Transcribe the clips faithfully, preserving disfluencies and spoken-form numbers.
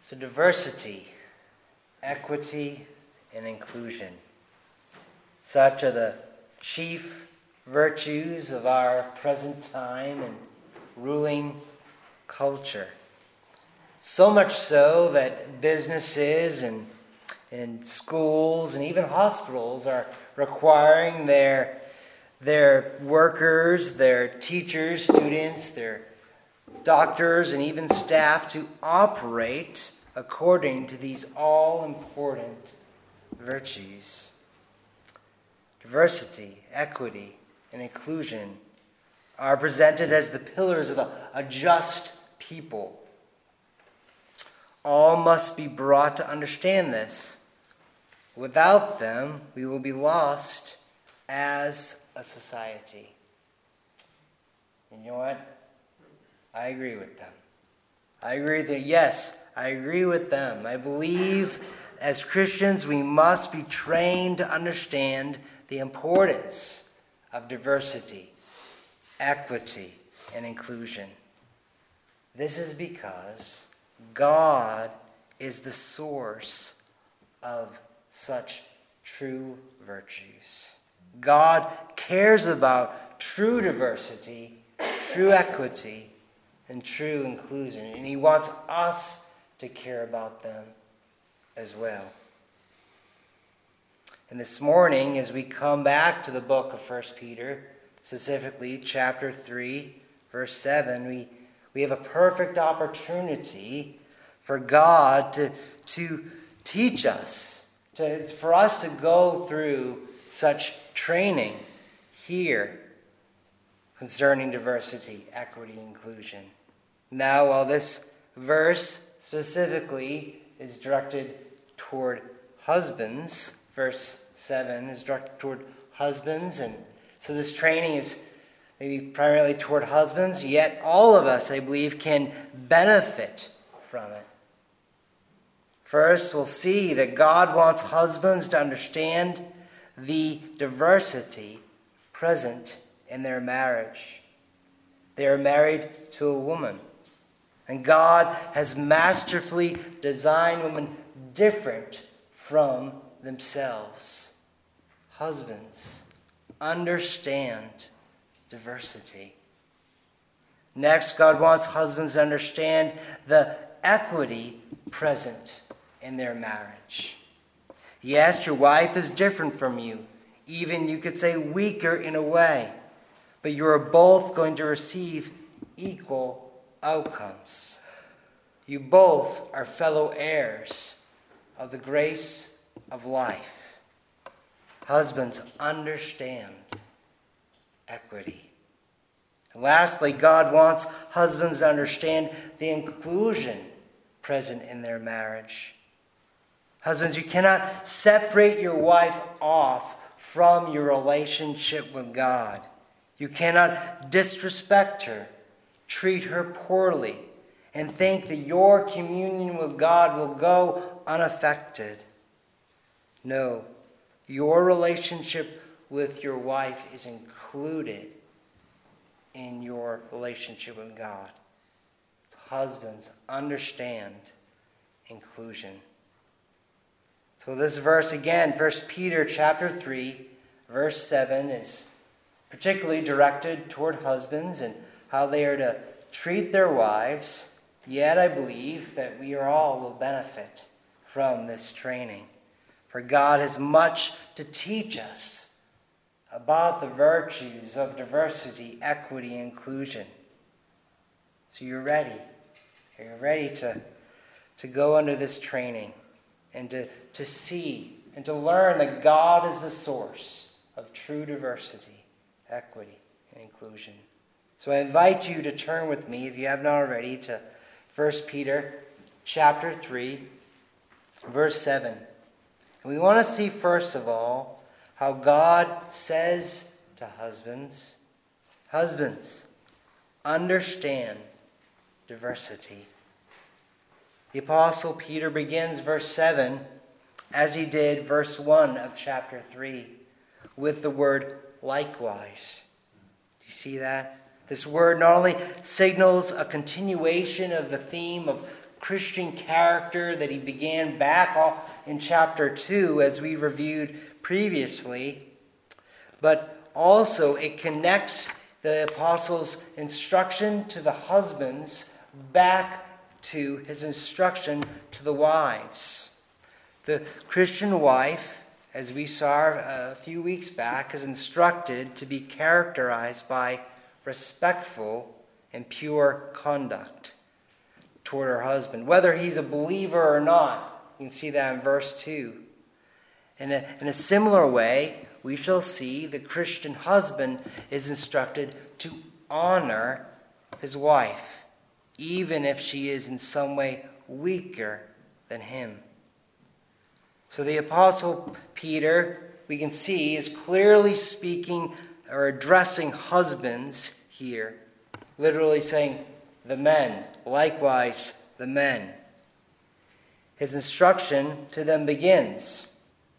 So diversity, equity, and inclusion. Such are the chief virtues of our present time and ruling culture. So much so that businesses and, and schools and even hospitals are requiring their, their workers, their teachers, students, their doctors, and even staff to operate according to these all-important virtues. Diversity, equity, and inclusion are presented as the pillars of a, a just people. All must be brought to understand this. Without them, we will be lost as a society. And you know what? I agree with them. I agree that, yes, I agree with them. I believe as Christians we must be trained to understand the importance of diversity, equity, and inclusion. This is because God is the source of such true virtues. God cares about true diversity, true equity, and true inclusion. And He wants us to care about them as well. And this morning, as we come back to the book of First Peter, specifically chapter three, verse seven, we, we have a perfect opportunity for God to, to teach us, to, for us to go through such training here concerning diversity, equity, inclusion. Now, while this verse specifically is directed toward husbands, verse seven is directed toward husbands, and so this training is maybe primarily toward husbands, yet all of us, I believe, can benefit from it. First, we'll see that God wants husbands to understand the diversity present in their marriage. They are married to a woman, and God has masterfully designed women different from themselves. Husbands, understand diversity. Next, God wants husbands to understand the equity present in their marriage. Yes, your wife is different from you. Even, you could say, weaker in a way. But you are both going to receive equal outcomes. You both are fellow heirs of the grace of life. Husbands, understand equity. And lastly, God wants husbands to understand the inclusion present in their marriage. Husbands, you cannot separate your wife off from your relationship with God. You cannot disrespect her, treat her poorly, and think that your communion with God will go unaffected. No, your relationship with your wife is included in your relationship with God. So husbands, understand inclusion. So this verse again, First Peter chapter three, verse seven, is particularly directed toward husbands and how they are to treat their wives. Yet I believe that we are all will benefit from this training. For God has much to teach us about the virtues of diversity, equity, and inclusion. So you're ready. You're ready to, to go under this training and to, to see and to learn that God is the source of true diversity, equity, and inclusion. So I invite you to turn with me, if you have not already, to First Peter chapter three, verse seven. And we want to see, first of all, how God says to husbands, husbands, understand diversity. The Apostle Peter begins verse seven, as he did verse one of chapter three, with the word likewise. Do you see that? This word not only signals a continuation of the theme of Christian character that he began back in chapter two, as we reviewed previously, but also it connects the apostle's instruction to the husbands back to his instruction to the wives. The Christian wife, as we saw a few weeks back, is instructed to be characterized by respectful and pure conduct toward her husband, whether he's a believer or not. You can see that in verse two. In a, in a similar way, we shall see the Christian husband is instructed to honor his wife, even if she is in some way weaker than him. So the Apostle Peter, we can see, is clearly speaking or addressing husbands here, literally saying, the men, likewise the men. His instruction to them begins,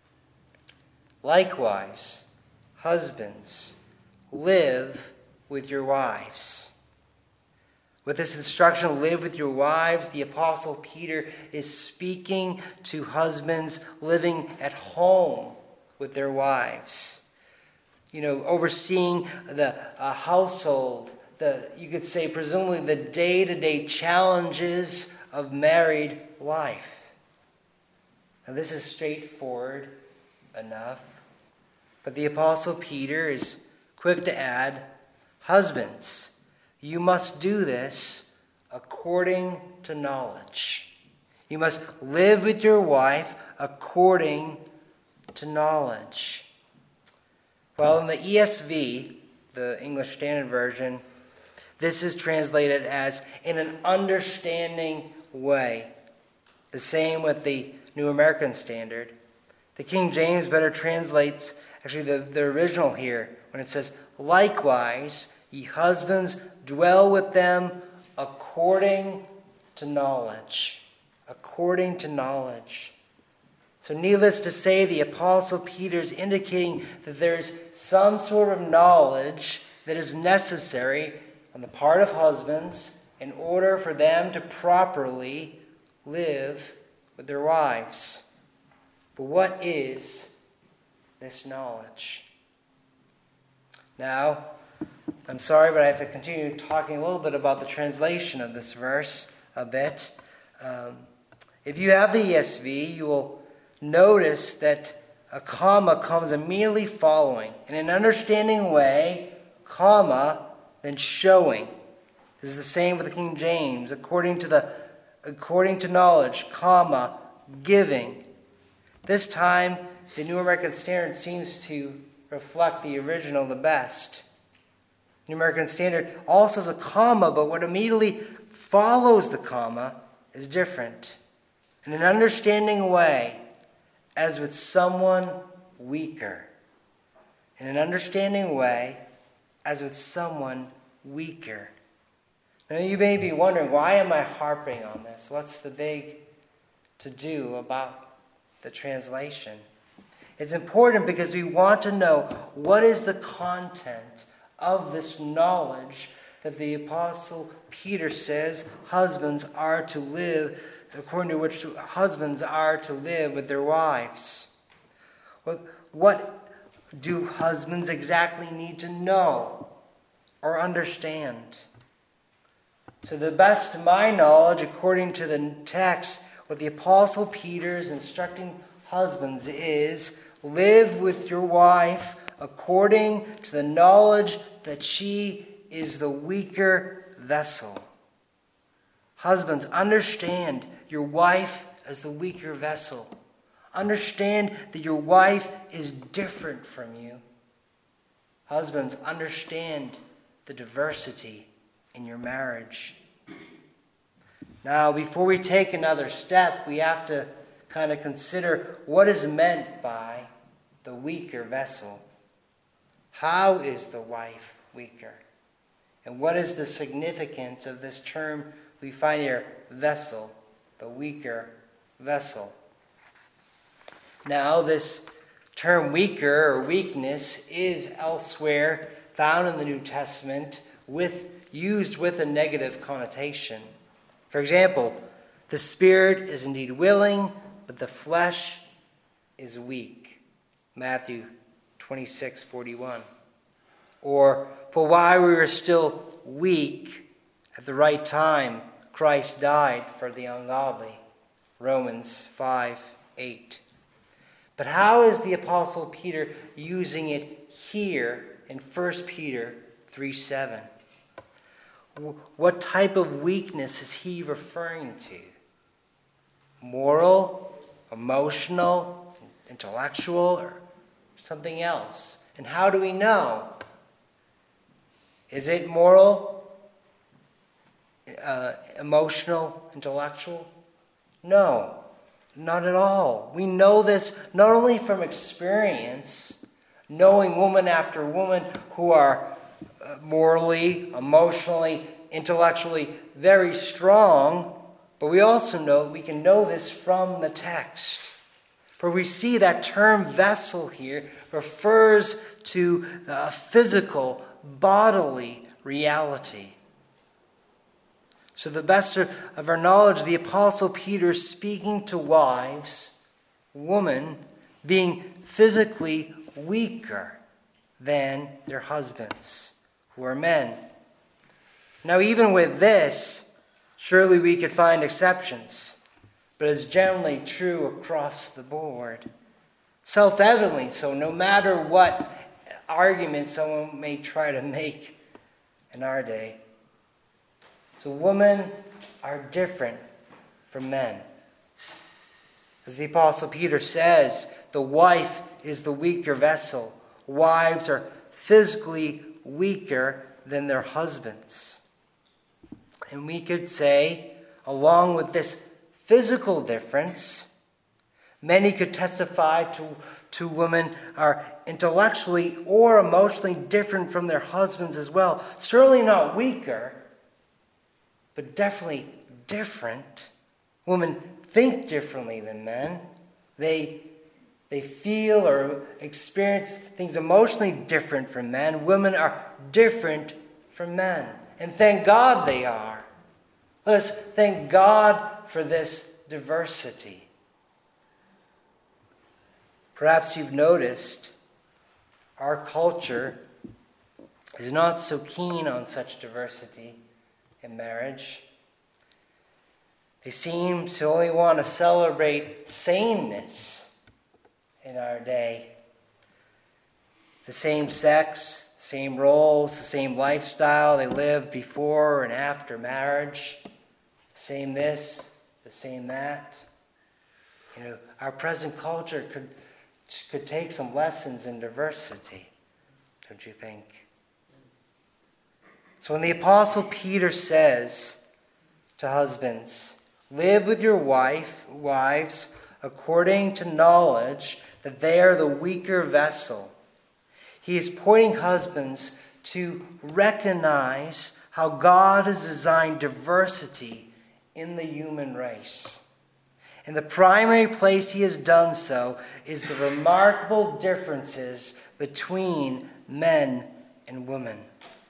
likewise, husbands, live with your wives. With this instruction, live with your wives, the Apostle Peter is speaking to husbands living at home with their wives. You know, overseeing the uh, household, the you could say presumably the day-to-day challenges of married life. Now this is straightforward enough, but the Apostle Peter is quick to add, husbands, you must do this according to knowledge. You must live with your wife according to knowledge. Well, in the E S V, the English Standard Version, this is translated as in an understanding way. The same with the New American Standard. The King James better translates, actually the, the original here, when it says, likewise, ye husbands, dwell with them according to knowledge. According to knowledge. So needless to say, the Apostle Peter is indicating that there's some sort of knowledge that is necessary on the part of husbands in order for them to properly live with their wives. But what is this knowledge? Now, I'm sorry, but I have to continue talking a little bit about the translation of this verse a bit. Um, if you have the E S V, you will notice that a comma comes immediately following. In an understanding way, comma, then showing. This is the same with the King James. According to the according to knowledge, comma, giving. This time, the New American Standard seems to reflect the original the best. New American Standard also has a comma, but what immediately follows the comma is different. In an understanding way, as with someone weaker. In an understanding way, as with someone weaker. Now you may be wondering, why am I harping on this? What's the big to-do about the translation? It's important because we want to know what is the content of this knowledge that the Apostle Peter says husbands are to live, according to which husbands are to live with their wives. What, what do husbands exactly need to know or understand? So the best to my knowledge, according to the text, what the Apostle Peter is instructing husbands is, live with your wife according to the knowledge that she is the weaker vessel. Husbands, understand your wife as the weaker vessel. Understand that your wife is different from you. Husbands, understand the diversity in your marriage. Now, before we take another step, we have to kind of consider what is meant by the weaker vessel. How is the wife weaker? And what is the significance of this term we find here, vessel, the weaker vessel? Now, this term weaker or weakness is elsewhere found in the New Testament with used with a negative connotation. For example, The spirit is indeed willing, but the flesh is weak. Matthew twenty-six forty-one. Or, for while we were still weak, at the right time, Christ died for the ungodly. Romans five eight. But how is the Apostle Peter using it here in First Peter three seven? What type of weakness is he referring to? Moral, emotional, intellectual, or something else? And how do we know? Is it moral, uh, emotional, intellectual? No, not at all. We know this not only from experience, knowing woman after woman who are morally, emotionally, intellectually very strong, but we also know we can know this from the text. For we see that term vessel here refers to a physical, bodily reality. So the best of our knowledge, the Apostle Peter speaking to wives, women being physically weaker than their husbands, who are men. Now, even with this, surely we could find exceptions, but it's generally true across the board. Self-evidently so, no matter what argument someone may try to make in our day. So women are different from men. As the Apostle Peter says, the wife is the weaker vessel. Wives are physically weaker than their husbands. And we could say, along with this physical difference, many could testify to, to women are intellectually or emotionally different from their husbands as well. Certainly not weaker, but definitely different. Women think differently than men. They, they feel or experience things emotionally different from men. Women are different from men. And thank God they are. Let us thank God for this diversity. Perhaps you've noticed our culture is not so keen on such diversity in marriage. They seem to only want to celebrate sameness in our day. The same sex, the same roles, the same lifestyle they live before and after marriage. The same this, the same that. You know, our present culture could could take some lessons in diversity, don't you think? So when the Apostle Peter says to husbands, live with your wife, wives according to knowledge that they are the weaker vessel, he is pointing husbands to recognize how God has designed diversity in the human race. And the primary place he has done so is the remarkable differences between men and women.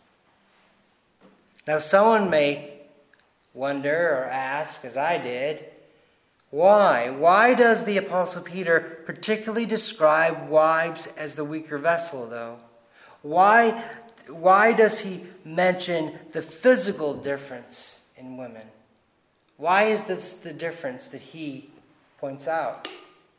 Now, someone may wonder or ask, as I did, why? Why does the Apostle Peter particularly describe wives as the weaker vessel, though? Why, why does he mention the physical difference in women? Why is this the difference that he points out?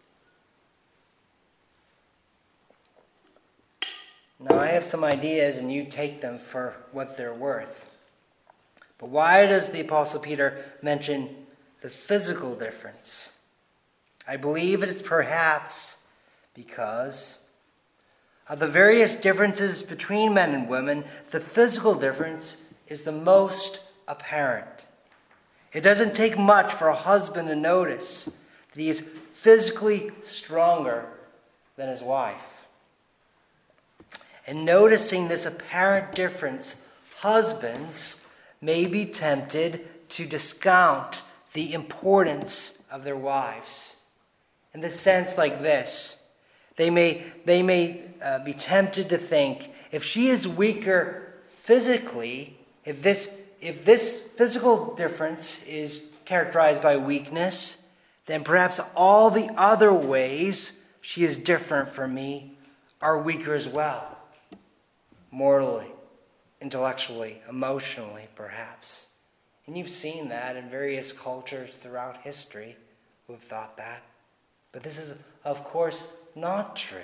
Now, I have some ideas, and you take them for what they're worth. But why does the Apostle Peter mention the physical difference? I believe it is perhaps because of the various differences between men and women, the physical difference is the most apparent. It doesn't take much for a husband to notice that he is physically stronger than his wife. And noticing this apparent difference, husbands may be tempted to discount the importance of their wives. In the sense like this, they may, they may uh, be tempted to think, if she is weaker physically, if this If this physical difference is characterized by weakness, then perhaps all the other ways she is different from me are weaker as well. Morally, intellectually, emotionally, perhaps. And you've seen that in various cultures throughout history who have thought that. But this is, of course, not true.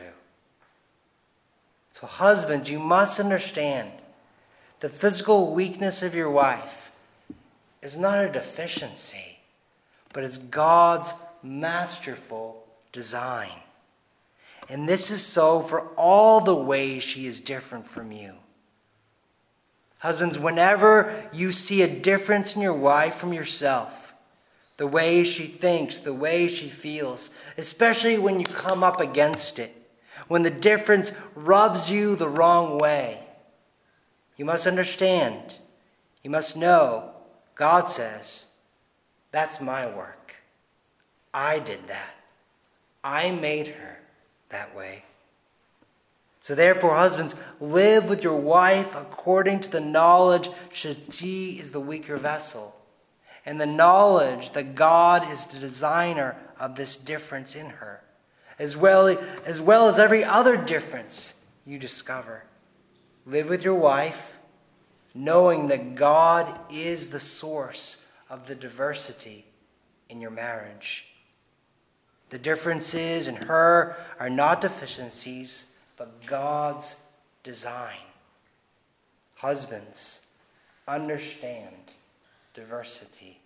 So husbands, you must understand the physical weakness of your wife is not a deficiency, but it's God's masterful design. And this is so for all the ways she is different from you. Husbands, whenever you see a difference in your wife from yourself, the way she thinks, the way she feels, especially when you come up against it, when the difference rubs you the wrong way, you must understand, you must know, God says, that's my work. I did that. I made her that way. So therefore, husbands, live with your wife according to the knowledge that she is the weaker vessel, and the knowledge that God is the designer of this difference in her, as well, as well as every other difference you discover. Live with your wife, knowing that God is the source of the diversity in your marriage. The differences in her are not deficiencies, but God's design. Husbands, understand diversity.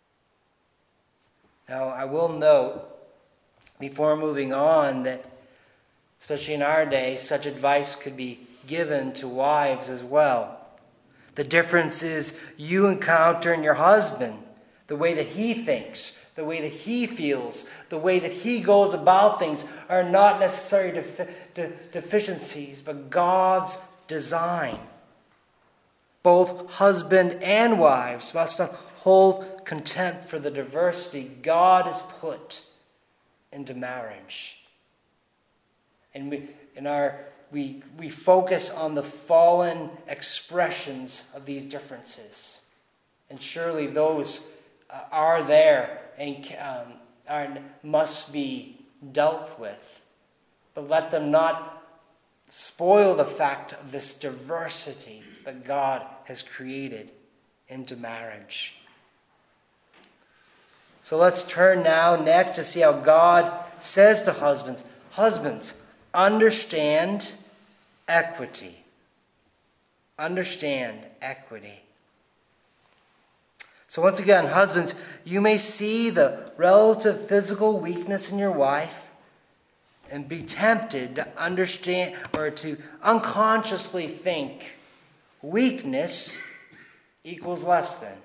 Now, I will note, before moving on, that especially in our day, such advice could be given to wives as well. The differences you encounter in your husband, the way that he thinks, the way that he feels, the way that he goes about things are not necessarily defi- de- deficiencies, but God's design. Both husband and wives must not hold contempt for the diversity God has put into marriage. And we, in our, we, we focus on the fallen expressions of these differences. And surely those uh, are there and um, are, must be dealt with. But let them not spoil the fact of this diversity that God has created into marriage. So let's turn now next to see how God says to husbands, husbands, understand equity. Understand equity. So once again, husbands, you may see the relative physical weakness in your wife and be tempted to understand or to unconsciously think weakness equals less than.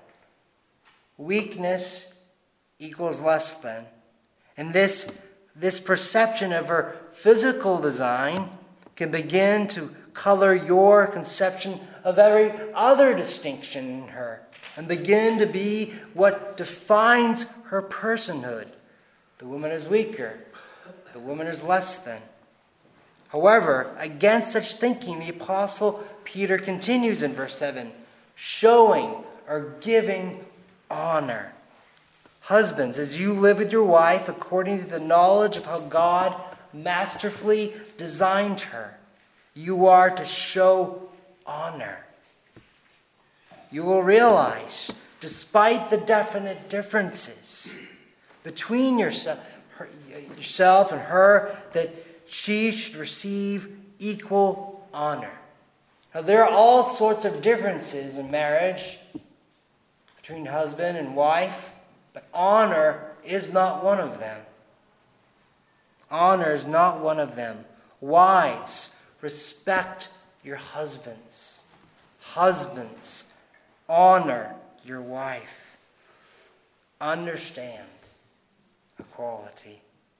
Weakness equals less than. And this, this perception of her physical design can begin to color your conception of every other distinction in her and begin to be what defines her personhood. The woman is weaker. The woman is less than. However, against such thinking, the Apostle Peter continues in verse seven, showing or giving honor. Husbands, as you live with your wife according to the knowledge of how God masterfully designed her, you are to show honor. You will realize, despite the definite differences between yourself, her, yourself and her, that she should receive equal honor. Now, there are all sorts of differences in marriage between husband and wife, but honor is not one of them. Honor is not one of them. Wives, respect your husbands. Husbands, honor your wife. Understand equality.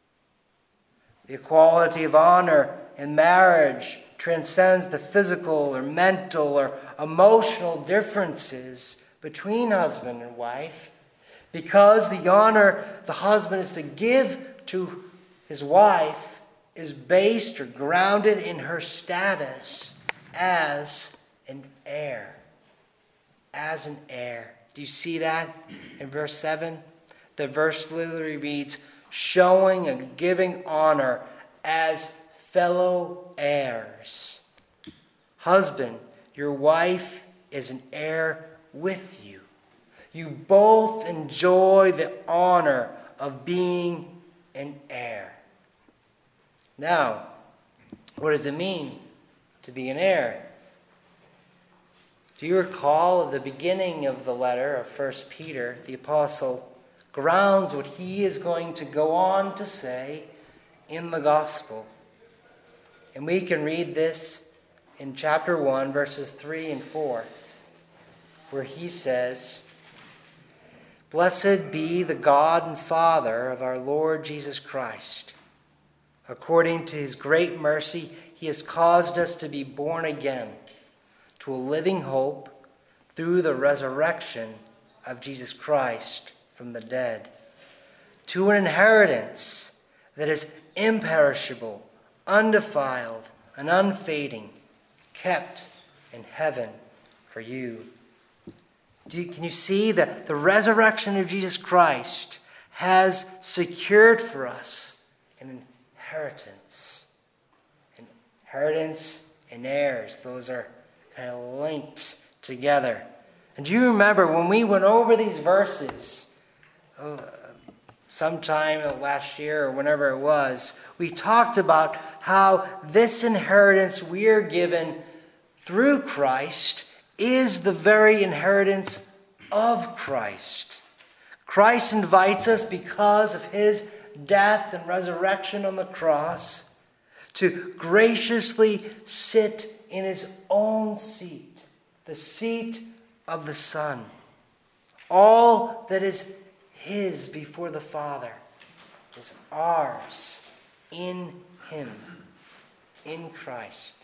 The equality of honor in marriage transcends the physical or mental or emotional differences between husband and wife, because the honor the husband is to give to his wife is based or grounded in her status as an heir. As an heir. Do you see that in verse seven? The verse literally reads, showing and giving honor as fellow heirs. Husband, your wife is an heir with you. You both enjoy the honor of being an heir. Now, what does it mean to be an heir? Do you recall at the beginning of the letter of First Peter, the apostle grounds what he is going to go on to say in the gospel? And we can read this in chapter one, verses three and four, where he says, "Blessed be the God and Father of our Lord Jesus Christ. According to his great mercy, he has caused us to be born again to a living hope through the resurrection of Jesus Christ from the dead, to an inheritance that is imperishable, undefiled, and unfading, kept in heaven for you." Do you, can you see that the resurrection of Jesus Christ has secured for us an inheritance? Inheritance and heirs, those are kind of linked together. And do you remember when we went over these verses uh, sometime last year or whenever it was, we talked about how this inheritance we are given through Christ is the very inheritance of Christ. Christ invites us because of his death and resurrection on the cross to graciously sit in his own seat, the seat of the Son. All that is his before the Father is ours in him, in Christ.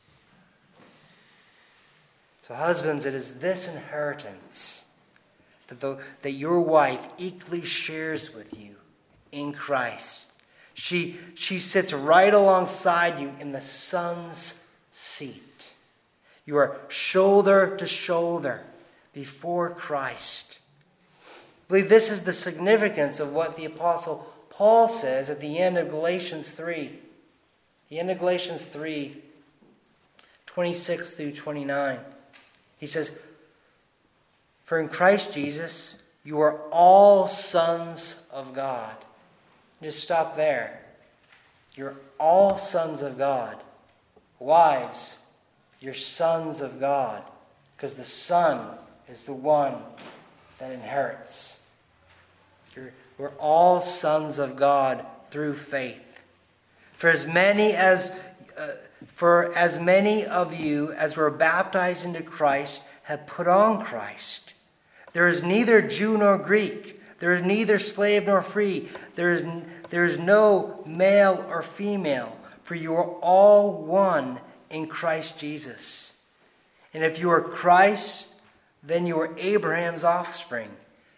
So husbands, it is this inheritance that, the, that your wife equally shares with you in Christ. She, she sits right alongside you in the Son's seat. You are shoulder to shoulder before Christ. I believe this is the significance of what the Apostle Paul says at the end of Galatians three. The end of Galatians three, twenty-six through twenty-nine. He says, "For in Christ Jesus you are all sons of God." Just stop there. You're all sons of God. Wives, you're sons of God, because the Son is the one that inherits. You're, we're all sons of God through faith. For as many as uh, for as many of you as were baptized into Christ have put on Christ. There is neither Jew nor Greek. There is neither slave nor free. There is, there is no male or female, for you are all one in Christ Jesus. And if you are Christ, then you are Abraham's offspring,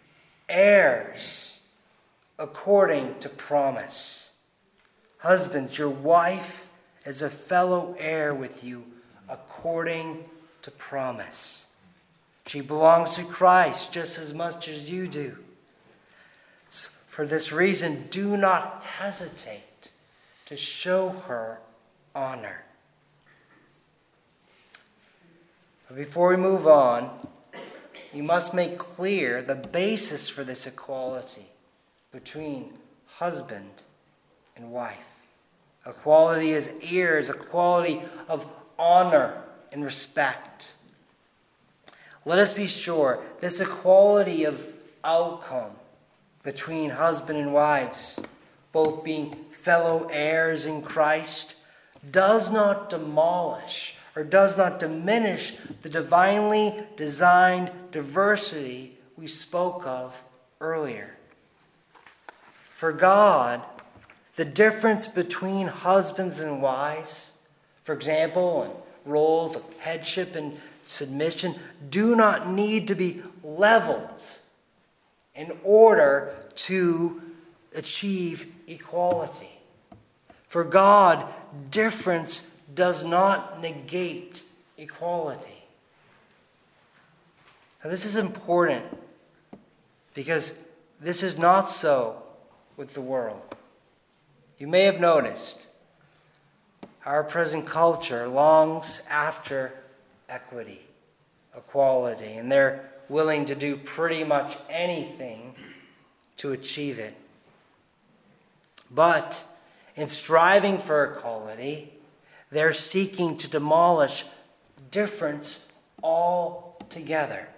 heirs according to promise. Husbands, your wife is a fellow heir with you according to promise. She belongs to Christ just as much as you do. For this reason, do not hesitate to show her honor. But before we move on, you must make clear the basis for this equality between husband and wife. Equality as heirs, equality of honor and respect. Let us be sure this equality of outcome between husband and wives, both being fellow heirs in Christ, does not demolish or does not diminish the divinely designed diversity we spoke of earlier. For God, the difference between husbands and wives, for example, in roles of headship and submission, do not need to be leveled in order to achieve equality. For God, difference does not negate equality. Now, this is important because this is not so with the world. You may have noticed our present culture longs after equity, equality, and they're willing to do pretty much anything to achieve it. But in striving for equality, they're seeking to demolish difference altogether.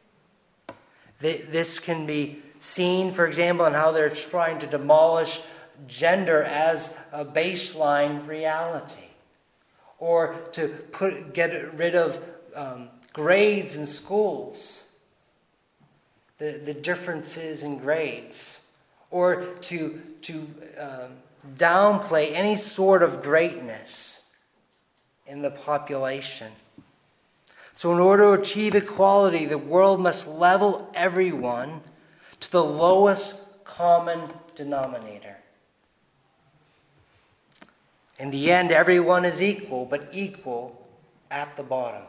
This can be seen, for example, in how they're trying to demolish gender as a baseline reality, or to put get rid of um, grades in schools, the, the differences in grades, or to, to um, downplay any sort of greatness in the population. So in order to achieve equality, the world must level everyone to the lowest common denominator. In the end, everyone is equal, but equal at the bottom.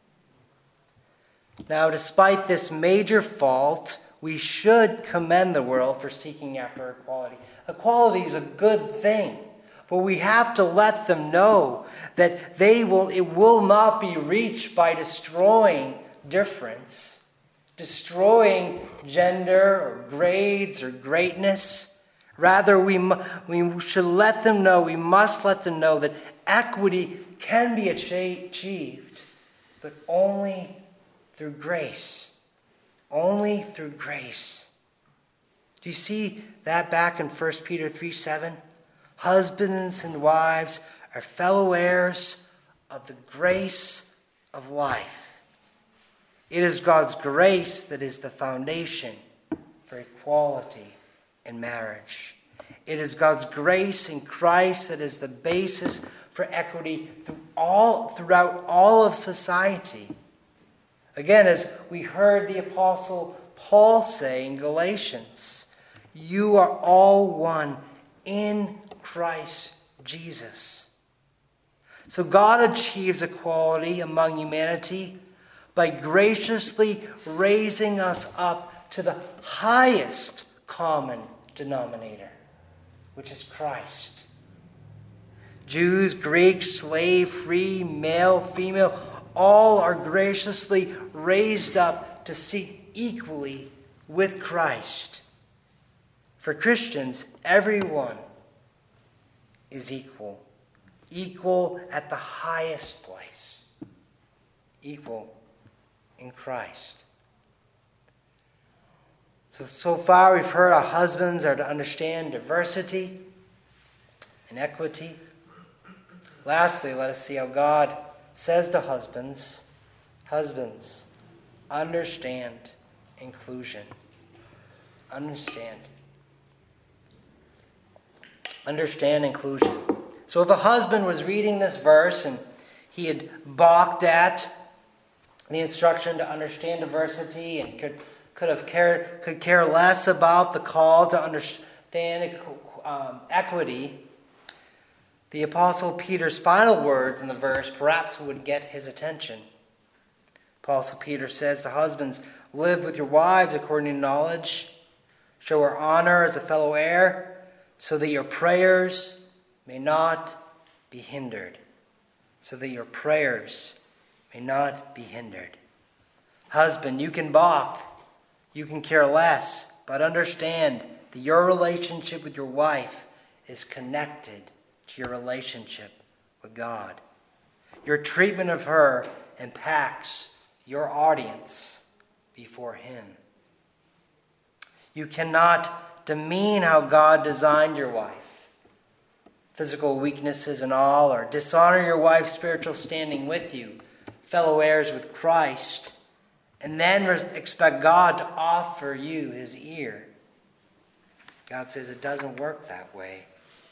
Now, despite this major fault, we should commend the world for seeking after equality. Equality is a good thing, but we have to let them know that they will, it will not be reached by destroying difference, destroying gender or grades or greatness. Rather, we, we should let them know, we must let them know that equity can be achieved, but only through grace. Only through grace. Do you see that back in First Peter three seven? Husbands and wives are fellow heirs of the grace of life. It is God's grace that is the foundation for equality in marriage. It is God's grace in Christ that is the basis for equity through all, throughout all of society. Again, as we heard the Apostle Paul say in Galatians, you are all one in Christ Jesus. So God achieves equality among humanity by graciously raising us up to the highest common denominator, which is Christ. Jews, Greeks, slave, free, male, female, all are graciously raised up to seek equally with Christ. For Christians, everyone is equal. Equal at the highest place. Equal in Christ. So, so far we've heard our husbands are to understand diversity and equity. Lastly, let us see how God says to husbands, husbands, understand inclusion. Understand. Understand inclusion. So if a husband was reading this verse and he had balked at the instruction to understand diversity and could could have cared, could care less about the call to understand um, equity, the Apostle Peter's final words in the verse perhaps would get his attention. Apostle Peter says to husbands, live with your wives according to knowledge, show her honor as a fellow heir, so that your prayers may not be hindered. So that your prayers may not be hindered. Husband, you can balk. You can care less, but understand that your relationship with your wife is connected to your relationship with God. Your treatment of her impacts your audience before Him. You cannot demean how God designed your wife, physical weaknesses and all, or dishonor your wife's spiritual standing with you, fellow heirs with Christ, and then expect God to offer you His ear. God says it doesn't work that way.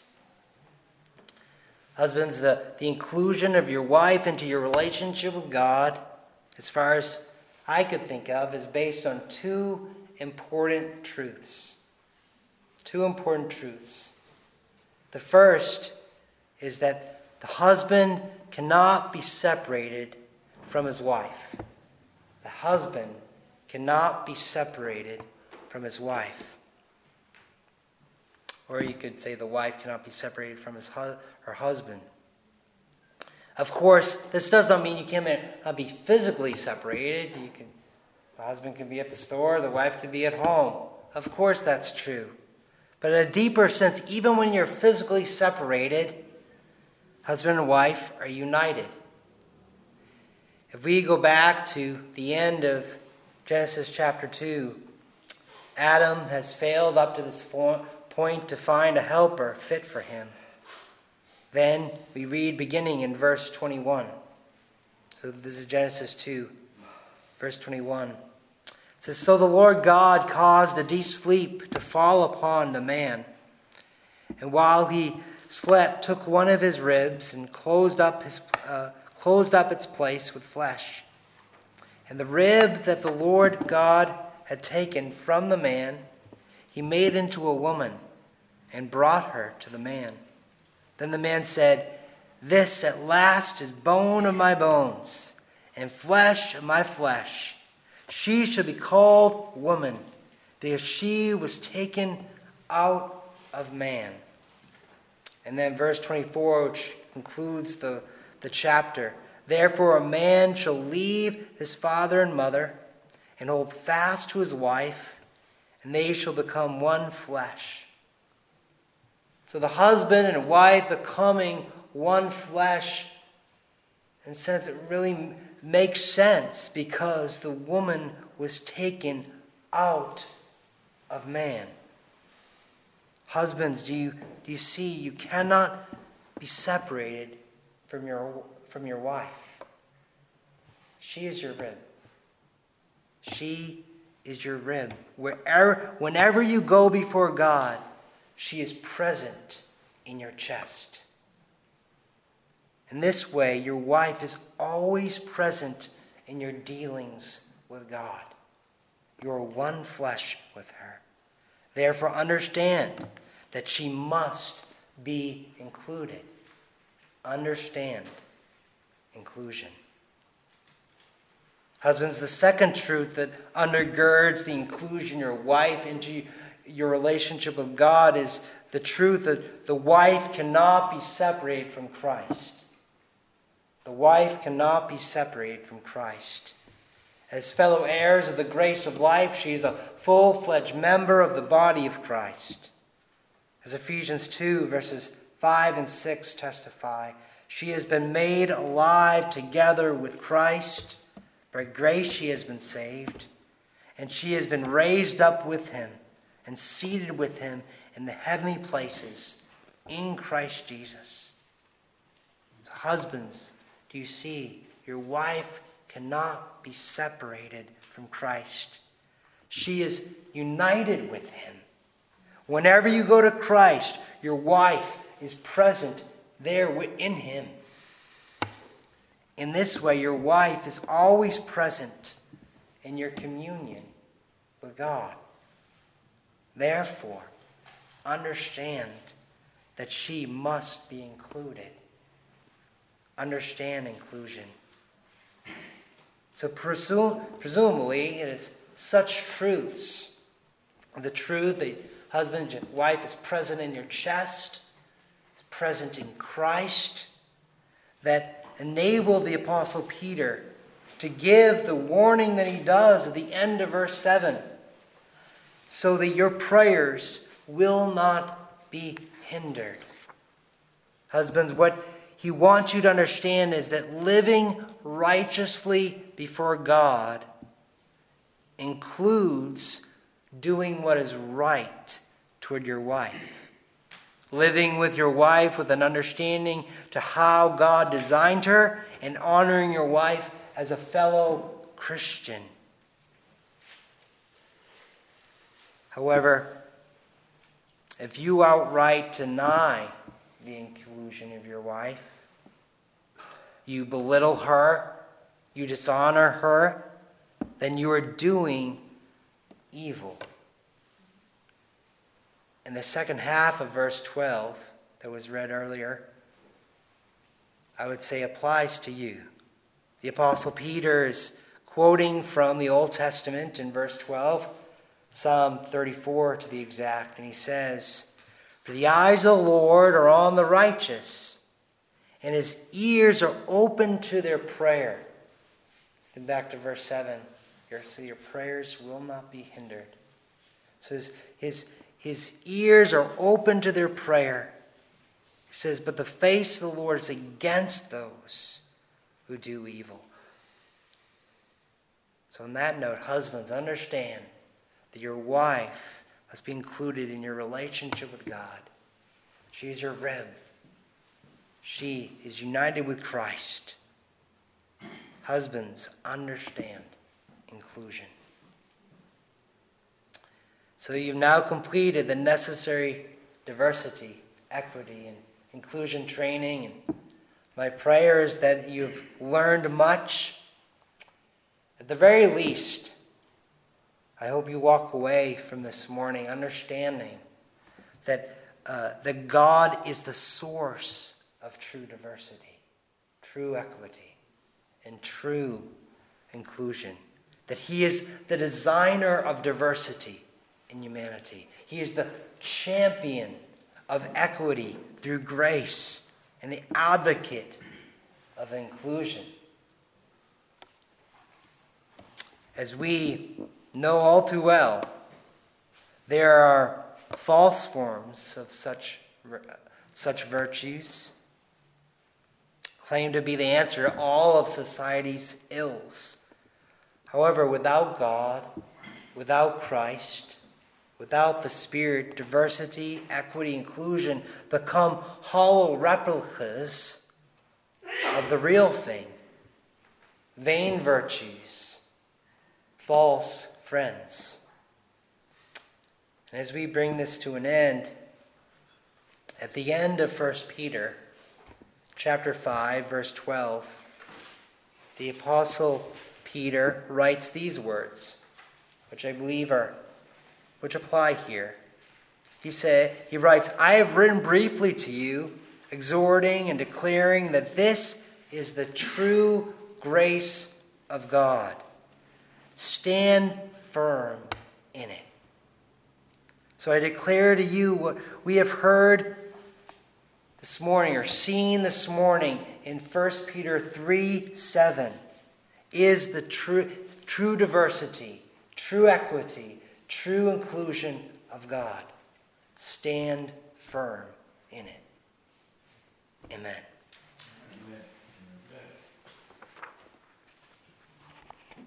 Husbands, the, the inclusion of your wife into your relationship with God, as far as I could think of, is based on two important truths. Two important truths. The first is that the husband cannot be separated from his wife. The husband cannot be separated from his wife. Or you could say the wife cannot be separated from his hu- her husband. Of course, this does not mean you cannot be physically separated. You can, the husband can be at the store, the wife can be at home. Of course that's true. But in a deeper sense, even when you're physically separated, husband and wife are united. If we go back to the end of Genesis chapter two, Adam has failed up to this point to find a helper fit for him. Then we read beginning in verse twenty-one. So this is Genesis two, verse twenty-one. It says, "So the Lord God caused a deep sleep to fall upon the man. And while he slept, took one of his ribs and closed up his uh, closed up its place with flesh. And the rib that the Lord God had taken from the man, he made into a woman and brought her to the man. Then the man said, 'This at last is bone of my bones and flesh of my flesh. She shall be called woman, because she was taken out of man.'" And then verse twenty-four, which concludes the, the chapter. "Therefore a man shall leave his father and mother and hold fast to his wife, and they shall become one flesh." So the husband and wife becoming one flesh, in a sense it really makes sense because the woman was taken out of man. Husbands, do you do you see you cannot be separated from your from your wife? She is your rib. She is your rib. Wherever, whenever you go before God, she is present in your chest. In this way, your wife is always present in your dealings with God. You are one flesh with her. Therefore, understand that she must be included. Understand inclusion. Husbands, the second truth that undergirds the inclusion of your wife into your relationship with God is the truth that the wife cannot be separated from Christ. The wife cannot be separated from Christ. As fellow heirs of the grace of life, she is a full-fledged member of the body of Christ. As Ephesians two, verses five and six testify, she has been made alive together with Christ. By grace she has been saved, and she has been raised up with him and seated with him in the heavenly places in Christ Jesus. So husbands, do you see? Your wife cannot be separated from Christ. She is united with him. Whenever you go to Christ, your wife is present there within him. In this way, your wife is always present in your communion with God. Therefore, understand that she must be included. Understand inclusion. So presume, presumably, it is such truths. The truth that husband and wife is present in your chest, is present in Christ, that enabled the Apostle Peter to give the warning that he does at the end of verse seven, so that your prayers will not be hindered. Husbands, what he wants you to understand is that living righteously before God includes doing what is right toward your wife. Living with your wife with an understanding to how God designed her, and honoring your wife as a fellow Christian. However, if you outright deny the inclusion of your wife, you belittle her, you dishonor her, then you are doing evil. In the second half of verse twelve that was read earlier, I would say applies to you. The Apostle Peter is quoting from the Old Testament in verse twelve, Psalm thirty-four to be exact, and he says, For the eyes of the Lord are on the righteous, and his ears are open to their prayer. Then back to verse seven. So your prayers will not be hindered. So his, his, his ears are open to their prayer. He says, but the face of the Lord is against those who do evil. So on that note, husbands, understand that your wife must be included in your relationship with God. She is your rib. She is united with Christ. Husbands, understand inclusion. So you've now completed the necessary diversity, equity, and inclusion training. And my prayer is that you've learned much. At the very least, I hope you walk away from this morning understanding that, uh, that God is the source of true diversity, true equity, and true inclusion. That he is the designer of diversity in humanity. He is the champion of equity through grace and the advocate of inclusion. As we know all too well, there are false forms of such, such virtues, claim to be the answer to all of society's ills. However, without God, without Christ, without the Spirit, diversity, equity, inclusion become hollow replicas of the real thing. Vain virtues, false friends. And as we bring this to an end, at the end of First Peter, chapter five, verse twelve, the Apostle Peter writes these words, which I believe are, which apply here. He said, he writes, I have written briefly to you, exhorting and declaring that this is the true grace of God. Stand firm in it. So I declare to you what we have heard this morning, or seen this morning in First Peter three seven, is the true, true diversity, true equity, true inclusion of God. Stand firm in it. Amen.